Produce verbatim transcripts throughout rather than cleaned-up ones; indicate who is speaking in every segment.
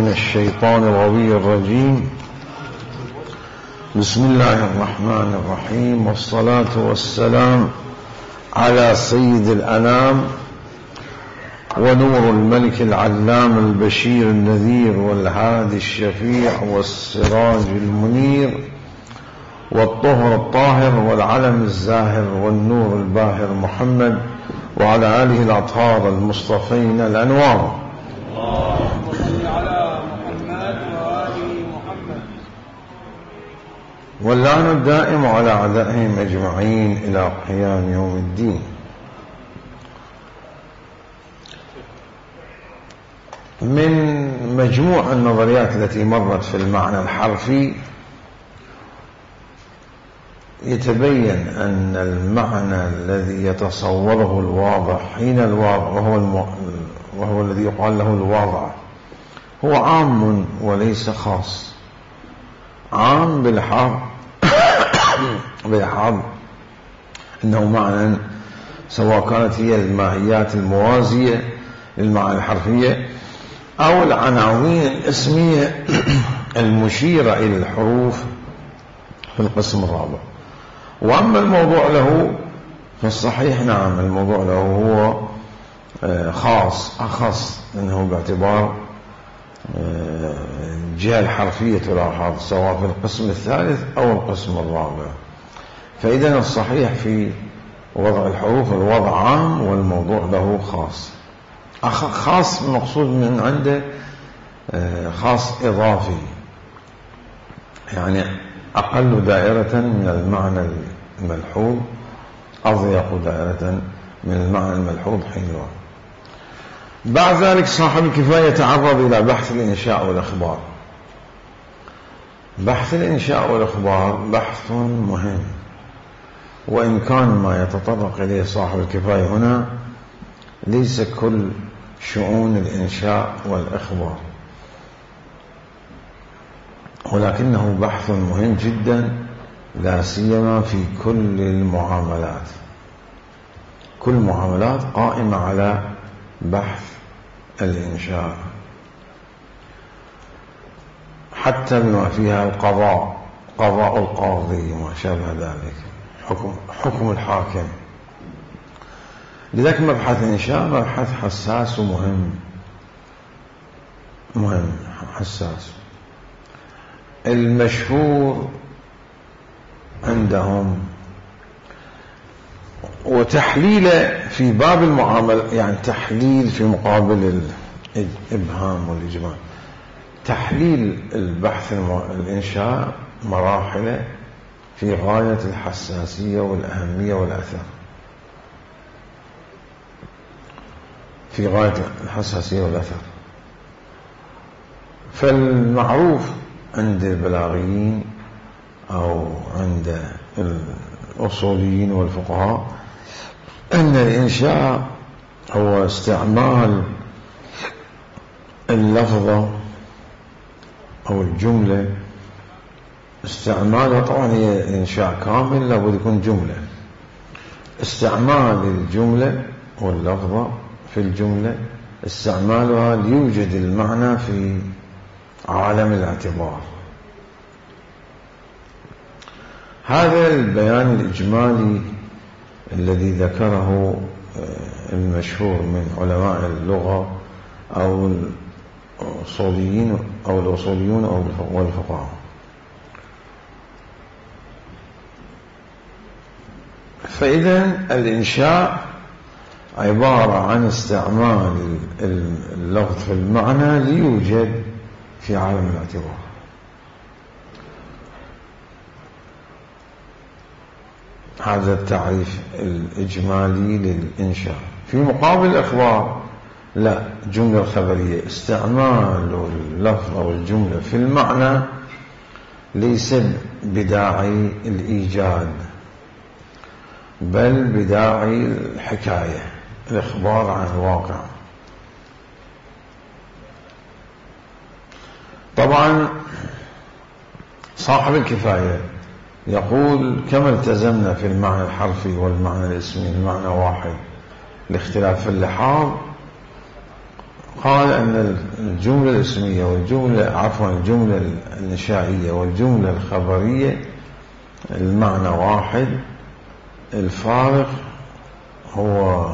Speaker 1: من الشيطان الغوي الرجيم. بسم الله الرحمن الرحيم، والصلاة والسلام على سيد الأنام ونور الملك العلام البشير النذير والهادي الشفيع والسراج المنير والطهر الطاهر والعلم الزاهر والنور الباهر محمد وعلى آله الأطهار المصطفين الأنوار.
Speaker 2: اللهم صل على محمد وآل محمد.
Speaker 1: واللعن الدائم على أعدائهم أجمعين إلى قيام يوم الدين. من مجموع النظريات التي مرت في المعنى الحرفي يتبين أن المعنى الذي يتصوره الواضع حين الواضع وهو, الم... وهو الذي يقال له الواضع هو عام وليس خاص. عام بالحظ بالحظ أنه معنى سواء كانت هي الماهيات الموازية للمعاني الحرفية أو العناوين الاسمية المشيرة إلى الحروف في القسم الرابع. وأما الموضوع له فالصحيح نعم الموضوع له هو خاص أخص، أنه باعتبار الجهة الحرفية تلاحظ سواء في القسم الثالث أو القسم الرابع. فإذا الصحيح في وضع الحروف الوضع عام والموضوع له خاص. خاص مقصود من عنده خاص إضافي، يعني أقل دائرة من المعنى الملحوظ، أضيق دائرة من المعنى الملحوظ حينها. بعد ذلك صاحب الكفاية يتعرض إلى بحث الإنشاء والإخبار. بحث الإنشاء والإخبار بحث مهم، وإن كان ما يتطرق إليه صاحب الكفاية هنا ليس كل شؤون الإنشاء والإخبار، ولكنه بحث مهم جدا، لا سيما في كل المعاملات. كل المعاملات قائمة على بحث الإنشاء، حتى بما فيها القضاء، قضاء القاضي وما شابه ذلك، حكم, حكم الحاكم. لذلك مبحث الإنشاء مبحث حساس ومهم، مهم حساس. المشهور عندهم وتحليله في باب المعاملة، يعني تحليل في مقابل الإبهام والإجمال. تحليل البحث الإنشاء مراحله في غاية الحساسية والأهمية والأثر، في غاية الحساسية والأثر. فالمعروف عند البلاغيين أو عند الأصوليين والفقهاء أن الإنشاء هو استعمال اللفظة أو الجملة، استعمالها طبعا هي إنشاء كامل لابد يكون جملة، استعمال الجملة واللفظة في الجملة استعمالها ليوجد المعنى في عالم الاعتبار. هذا البيان الإجمالي الذي ذكره المشهور من علماء اللغة أو الأصوليين أو الأصوليون أو الفقهاء. فإذا الإنشاء عبارة عن استعمال اللفظ في المعنى ليوجد في عالم الاعتبار. هذا التعريف الإجمالي للإنشاء. في مقابل الإخبار لا، جملة خبرية، استعمال اللفظ أو الجملة في المعنى ليس بداعي الإيجاد بل بداعي الحكاية، الإخبار عن الواقع. طبعا صاحب الكفاية يقول كما التزمنا في المعنى الحرفي والمعنى الاسمي المعنى واحد لاختلاف اللحاظ، قال أن الجملة الاسمية والجملة عفوا الجملة الإنشائية والجملة الخبرية المعنى واحد، الفارق هو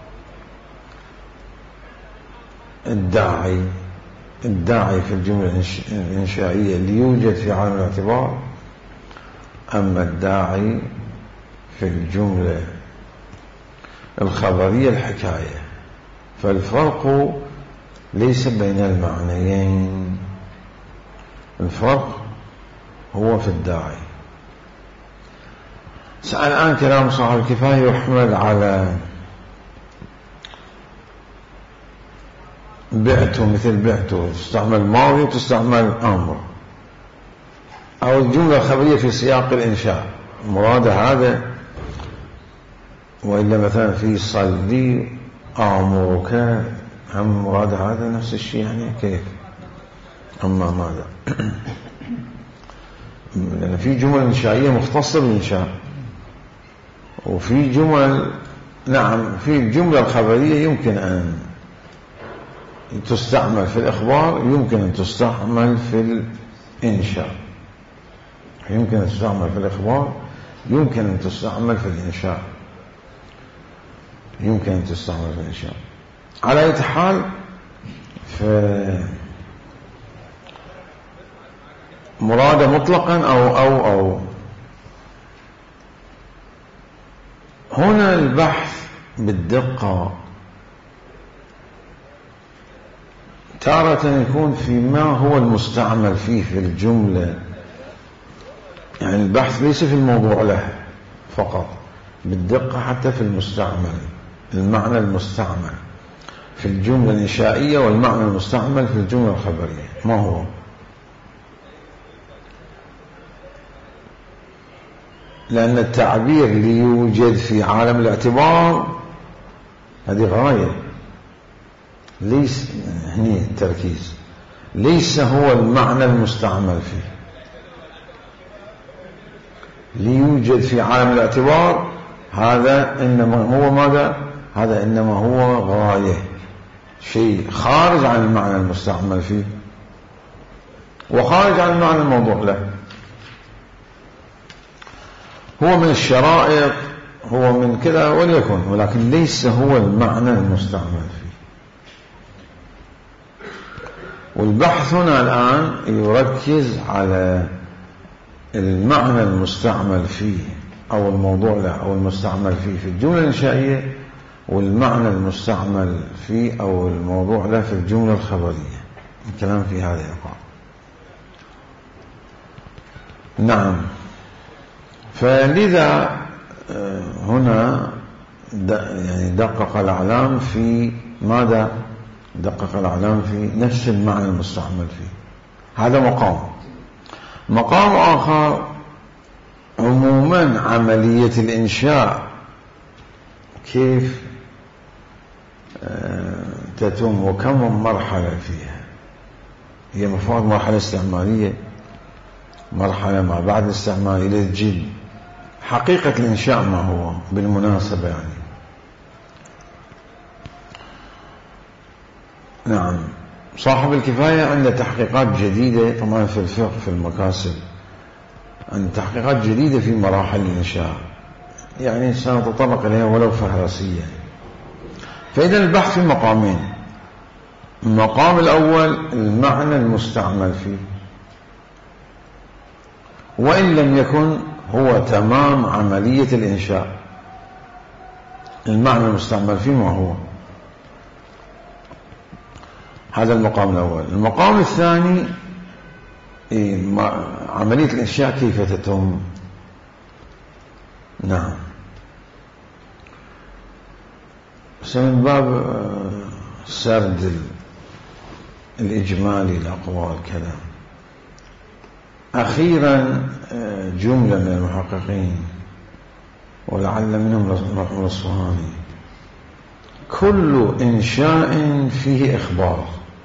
Speaker 1: الداعي الداعي في الجملة الإنشائية ليوجد في عالم الاعتبار، أما الداعي في الجملة الخبرية الحكاية. فالفرق ليس بين المعنيين، الفرق هو في الداعي. الآن كلام صاحب الكفاية يحمل على بعته، مثل بعته تستعمل ماضي وتستعمل أمر، أو الجملة الخبرية في سياق الإنشاء مراد هذا، وإلا مثلا في صلي أمرك هم مراد هذا نفس الشيء، يعني كيف؟ أما ماذا؟ لأن في جمل إنشائية مختصة بالإنشاء، وفي جمل نعم في الجملة الخبرية يمكن أن تستعمل في الإخبار، يمكن أن تستعمل في الإنشاء، يمكن أن تستعمل في الإخبار، يمكن أن تستعمل في الإنشاء، يمكن أن تستعمل في الإنشاء. على أي حال مراد مطلقا أو أو أو هنا البحث بالدقة تارة يكون فيما هو المستعمل فيه في الجملة، يعني البحث ليس في الموضوع له فقط، بالدقة حتى في المستعمل، المعنى المستعمل في الجملة الإنشائية والمعنى المستعمل في الجملة الخبرية ما هو. لأن التعبير ليوجد في عالم الاعتبار هذه غاية، ليس هني التركيز، ليس هو المعنى المستعمل فيه. ليوجد في عالم الاعتبار هذا إنما هو ماذا؟ هذا إنما هو غاية، شيء خارج عن المعنى المستعمل فيه وخارج عن المعنى الموضوع له. هو من الشرائط، هو من كذا وليكن، ولكن ليس هو المعنى المستعمل فيه. والبحث هنا الآن يركز على المعنى المستعمل فيه أو الموضوع له أو المستعمل فيه في الجملة الإنشائية، والمعنى المستعمل فيه أو الموضوع له في الجملة الخبرية. الكلام في هذا يقع. نعم. فلذا هنا يعني دقق الأعلام في ماذا؟ دقق الأعلام في نفس المعنى المستعمل فيه. هذا مقام. مقام آخر عموما عملية الإنشاء كيف تتم وكم مرحلة فيها. هي مفروض مرحلة استعمالية، مرحلة ما بعد الاستعمال إلى الجد. حقيقة الإنشاء ما هو بالمناسبة يعني. نعم. صاحب الكفاية عنده تحقيقات جديدة طبعا في الفقه في المكاسب، عنده تحقيقات جديدة في مراحل الإنشاء، يعني سنتطرق إليها ولو فهرسية. فإذا البحث في مقامين. المقام الأول المعنى المستعمل فيه، وإن لم يكن هو تمام عملية الإنشاء. المعنى المستعمل فيه ما هو؟ هذا المقام الأول. المقام الثاني إيه عملية الإنشاء كيف تتم. نعم. بس من باب سرد الإجمالي الأقوال كذا. أخيرا جملة من المحققين ولعل منهم مرحوم الصهاني: كل إنشاء فيه إخبار،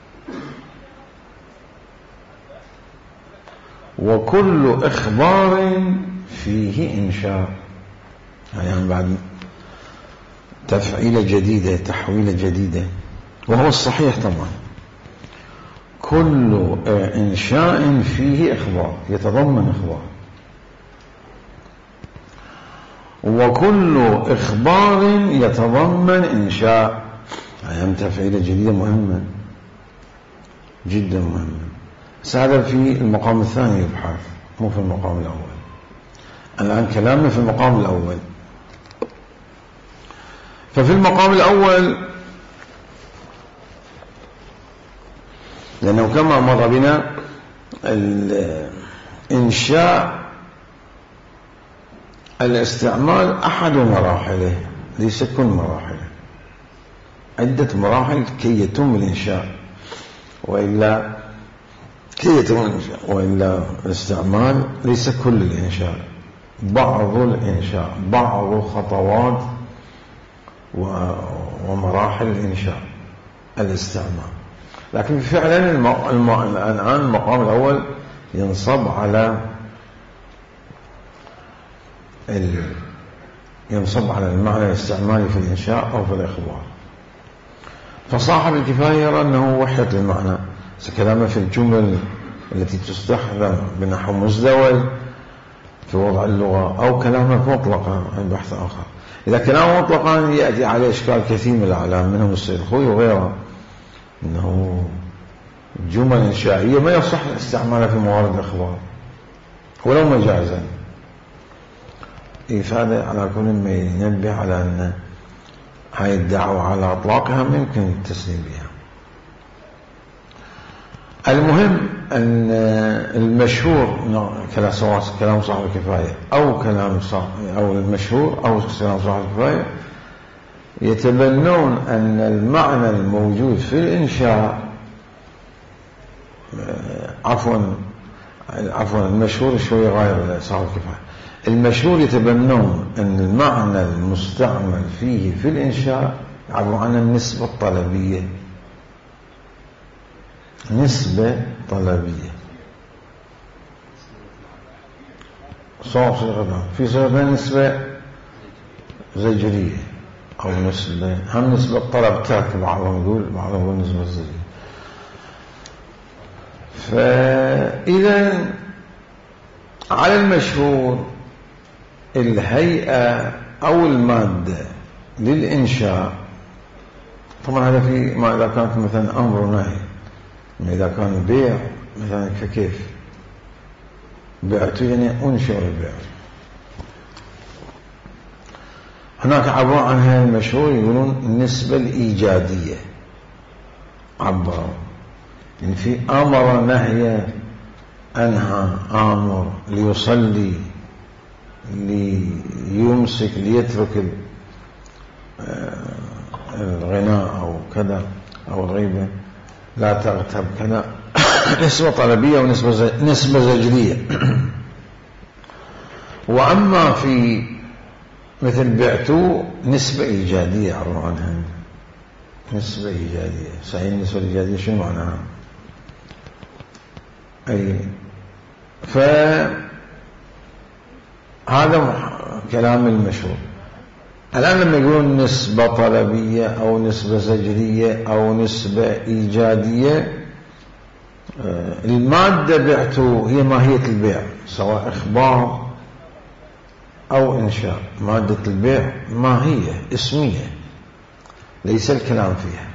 Speaker 1: وكل إخبار فيه إنشاء. يعني بعد تفعيلة جديدة، تحويلة جديدة. وهو الصحيح طبعا. كل إنشاء فيه إخبار، يتضمن إخبار، وكل إخبار يتضمن إنشاء. هذه تفعيلة جديدة مهمة جدا مهمة. هذا في المقام الثاني يبحث، مو في المقام الأول. الآن كلامنا في المقام الأول. ففي المقام الأول لأنه كما مر بنا الإنشاء الاستعمال أحد مراحله، ليس كل مراحله، عدة مراحل كي يتم الإنشاء، وإلا كي يتم الإنشاء وإلا الاستعمال ليس كل الإنشاء، بعض الإنشاء، بعض خطوات ومراحل الإنشاء الاستعمال. لكن فعلا الآن المقام الأول ينصب على ينصب على المعنى الاستعمالي في الإنشاء أو في الإخبار. فصاحب الكفاية يرى أنه وحدة المعنى، كلامه في الجمل التي تستخدم بنحو مزدوج في وضع اللغة، أو كلامه مطلقا عن بحث آخر. إذا كلامه مطلقا يأتي عليه إشكال كثير من الأعلام منهم السيد الخوي وغيره، أنه جمل إنشائية ما يصح استعمالها في موارد الإخبار ولو مجازا. إفادة على كل ما ينبه على أن هاي الدعوة على أطلاقها ما يمكن التسليم بها. المهم أن المشهور سواء كلام صاحب الكفاية أو كلام صاحب أو المشهور أو كلام صاحب الكفاية يتبنون أن المعنى الموجود في الإنشاء عفوا عفوا المشهور شوي غير صاحب الكفاية. المشهور يتبنون أن المعنى المستعمل فيه في الإنشاء عبارة عن النسبة الطلبية، نسبة طلبية صار صيغة في صيغة نسبة زجرية أو نسبة هم نسبة طلب تاك، بعضهم يقول بعضهم يقول نسبة زجرية. فإذا على المشهور الهيئة أو المادة للإنشاء، طبعا هذا في ما إذا كانت مثلا أمر ونهي، إذا كان بيع مثلا فكيف بعت يعني أنشئ البيع. هناك عبارة عن هذا المشهور يقولون النسبة الإيجادية، عبروا يعني في أمر نهي، أنهى آمر ليصلي ليمسك ليترك الغناء أو كذا أو الغيبة، لا تغتب كذا، نسبة طلبية ونسبة نسبة زجرية. وأما في مثل بعتو نسبة إيجادية عبارة عنها، نسبة إيجادية. صحيح النسبة الإيجادية شنو معناها؟ أي فهذا كلام المشهور. الآن لما يقولون نسبة طلبية أو نسبة زجرية أو نسبة إيجادية، المادة بعته هي ماهية البيع، سواء إخبار أو إنشاء. مادة البيع ماهية اسمية ليس الكلام فيها،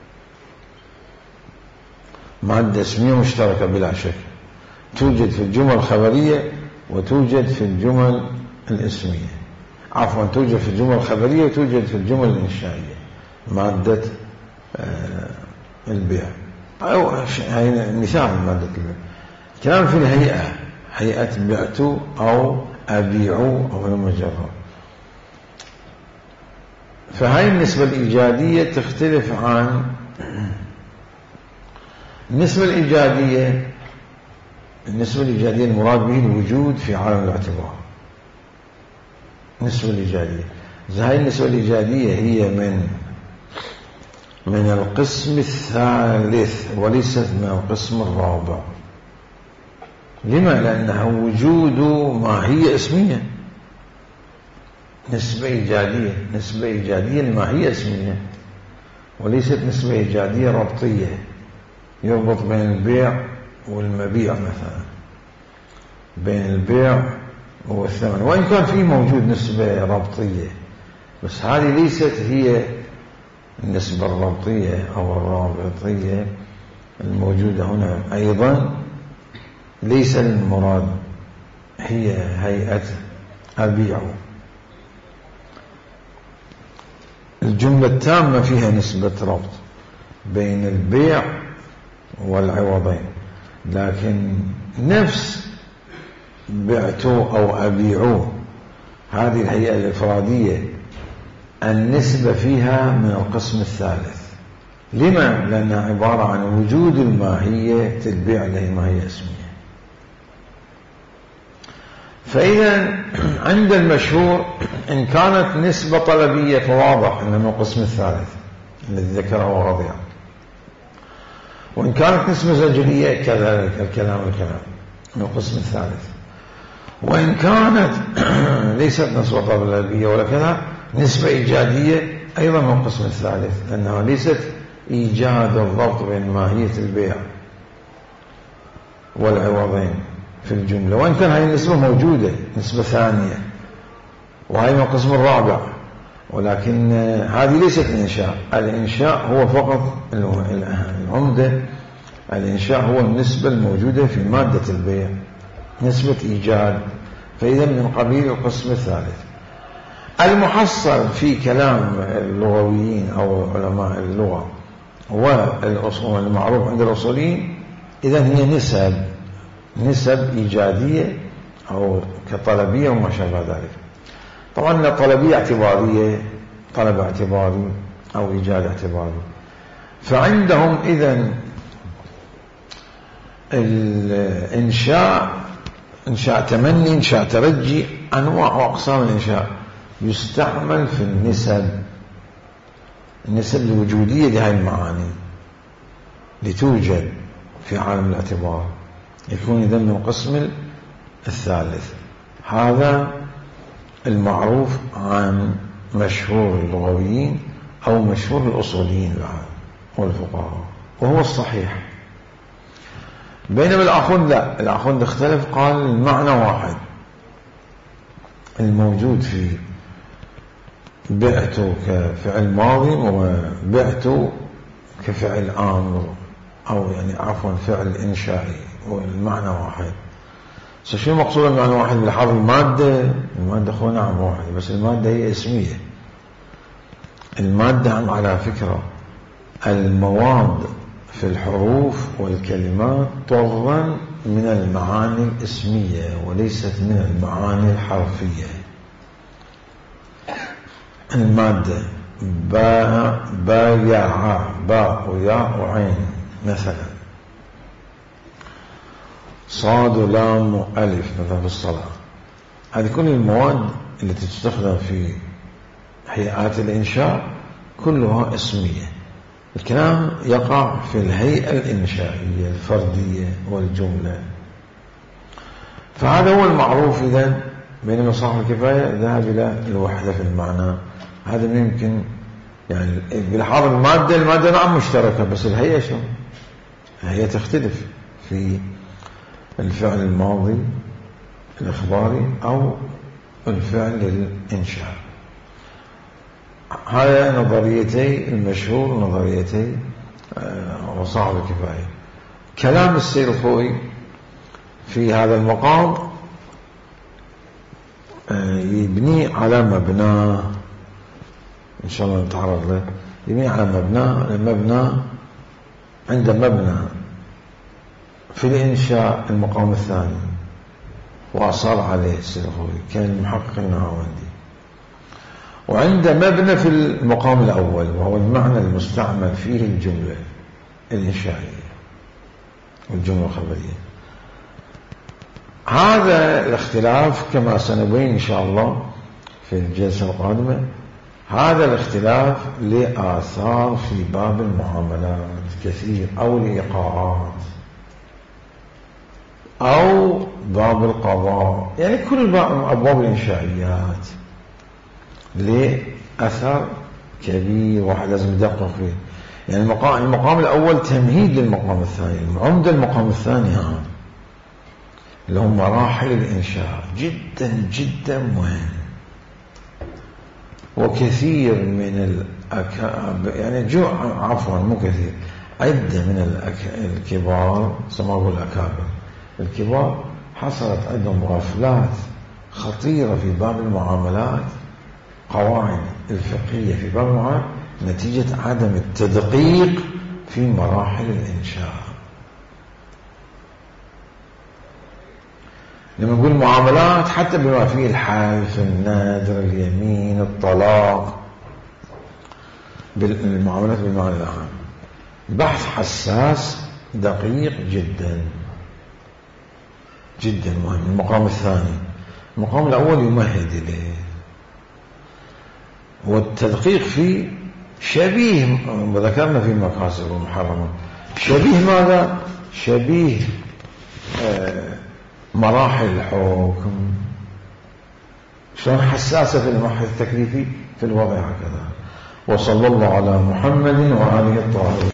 Speaker 1: مادة اسمية مشتركة بلا شك، توجد في الجمل الخبرية وتوجد في الجمل الاسمية، عفوا توجد في الجمل الخبرية وتوجد في الجمل الإنشائية. مادة آه البيع أو هي مثال مادة البيع. كلام في الهيئة، هيئة بعت أو أبيع أو المجرد. فهاي النسبة الإيجادية تختلف عن النسبة الإيجادية. النسبة الإيجادية المراد به الوجود في عالم الاعتبار. النسبة الإيجادية هاي النسبة الإيجادية هي من من القسم الثالث وليست من القسم الرابع. لما؟ لأنها وجود ماهية اسمية. نسبة إيجادية، نسبة إيجادية الماهية اسمية، وليست نسبة إيجادية ربطية يربط بين البيع والمبيع مثلا، بين البيع والثمن، وإن كان في موجود نسبة ربطية، بس هذه ليست هي النسبة الربطية أو الرابطية الموجودة هنا. أيضا ليس المراد هي هيئة البيع. الجملة التامة فيها نسبة ربط بين البيع والعوضين، لكن نفس بعتوا أو أبيعوا هذه الهيئة الإفرادية النسبة فيها من القسم الثالث. لما؟ لأنها عبارة عن وجود الماهية تتبع له ماهية اسمية. فإذا عند المشهور إن كانت نسبة طلبية فواضح أنه من القسم الثالث الذي ذكره وغضي، وإن كانت نسبة زجرية كذلك الكلام الكلام من القسم الثالث، وإن كانت ليست نسبة طلبية ولا كذا نسبة إيجادية أيضا من القسم الثالث، لأنها ليست إيجاد الضبط بين ماهية البيع والعوضين في الجملة، وإن كان هذه النسبة موجودة نسبة ثانية وهي من القسم الرابع، ولكن هذه ليست الإنشاء. الإنشاء هو فقط العمدة، الإنشاء هو النسبة الموجودة في مادة البيع، نسبة إيجاد، فإذا من قبيل القسم الثالث. المحصل في كلام اللغويين أو علماء اللغة والأصول المعروف عند الأصوليين إذن هي نسب نسب إيجادية أو كطلبية وما شابه ذلك. طبعا الطلبية اعتبارية، طلب اعتباري أو إيجاد اعتباري. فعندهم إذن الإنشاء، إنشاء تمني، إنشاء ترجي، أنواع وأقسام الإنشاء يستعمل في النسب، النسب الوجودية لهذه المعاني لتوجد في عالم الاعتبار، يكون إذن من القسم الثالث. هذا المعروف عن مشهور اللغويين أو مشهور الأصوليين والفقهاء، وهو الصحيح. بينما الآخر لا، الآخر اختلف، قال المعنى واحد الموجود في بعت كفعل ماضي وبعت كفعل آمر، أو يعني عفوا فعل إنشائي، والمعنى واحد. شو مقصود المعنى واحد؟ بلحاظ المادة، المادة هو نعم واحد، بس المادة هي اسمية. المادة على فكرة المواد في الحروف والكلمات تظن من المعاني الاسمية وليست من المعاني الحرفية. المادة باء بايع باء وياء وعين مثلا، صاد ولام ألف مثلا في الصلاة، هذه كل المواد التي تستخدم في هيئات الإنشاء كلها اسمية. الكلام يقع في الهيئة الإنشائية الفردية والجملة. فهذا هو المعروف. إذن بينما صاحب الكفاية ذهب إلى الوحدة في المعنى. هذا يمكن يعني بلحاظ المادة، المادة نعم مشتركة، بس الهيئة شو؟ الهيئة تختلف في الفعل الماضي الإخباري أو الفعل الإنشاء. هذا نظريتي المشهور، نظريتي وصاحب الكفاية. كلام السيد الخوئي في هذا المقام يبني على مبنى إن شاء الله نتعرض له، يبني على مبنى المبنى عند مبنى في الإنشاء المقام الثاني وأصار عليه السيد الخوئي كان المحقق النهاوندي، وعند مبنى في المقام الأول وهو المعنى المستعمل فيه الجملة الإنشائية والجملة الخبرية. هذا الاختلاف كما سنبين إن شاء الله في الجلسة القادمة، هذا الاختلاف لآثار في باب المعاملات كثير، أو الإيقاعات، أو باب القضاء، يعني كل أبواب الإنشائيات لأثر كبير، واحد لازم يدقق فيه. يعني المقام, المقام الأول تمهيد للمقام الثاني، عمدة المقام الثاني هذا اللي هم مراحل الإنشاء، جدا جدا مهم. وكثير من الأكابر، يعني جو عفوا مو كثير، عدة من الأك... الكبار سموه الأكابر الكبار حصلت عندهم غفلات خطيرة في باب المعاملات، قواعد الفقهية في باب المعاملات، نتيجة عدم التدقيق في مراحل الإنشاء. لما نقول معاملات حتى بما فيه الحلف، النذر، اليمين، الطلاق، بالمعاملات بالمعنى العام، بحث حساس دقيق جدا جدا مهم. المقام الثاني، المقام الأول يمهد إليه، والتدقيق فيه شبيه، وذكرنا في مقاصد ومحرمات، شبيه ماذا؟ شبيه آه مراحل الحكم، شلون حساسة في المبحث التكليفي في الوضع هكذا. وصلى الله على محمد وآله الطاهرين.